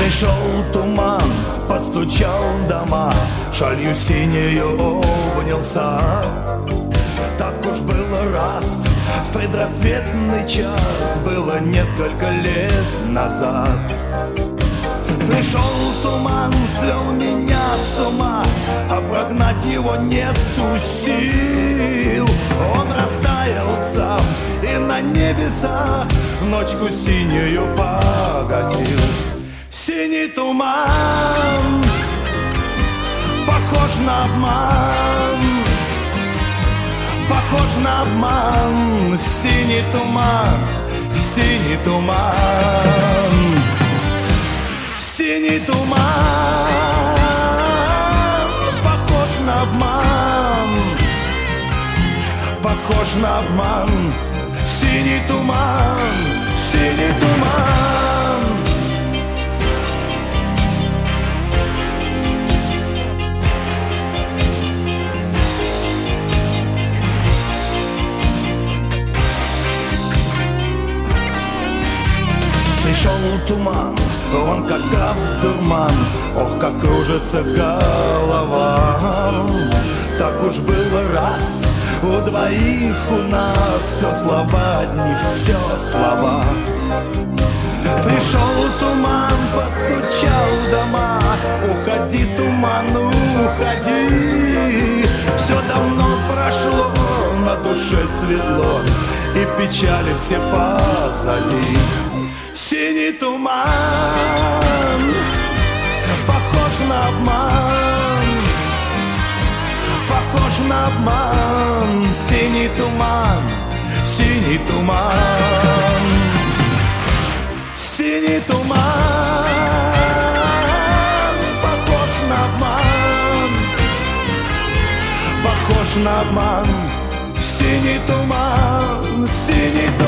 Пришел туман, постучал в дома, шалью синею обнялся. Так уж было раз, в предрассветный час, было несколько лет назад. Пришел туман, свел меня с ума, а прогнать его нету сил. Он растаял сам и на небесах ночку синюю погасил. Синий туман, похож на обман, похож на обман. Синий туман, синий туман, синий туман, похож на обман, похож на обман. Синий туман, синий туман. Пришел туман, он как трав дурман, ох, как кружится голова. Так уж было раз, у двоих у нас все слова одни, все слова. Пришел туман, постучал в дома, уходи, туман, уходи. Все давно прошло, на душе светло, и печали все позади. Синий туман, похож на обман, похож на обман. Синий туман, синий туман, синий туман, похож на обман, похож на обман. Синий туман, синий туман.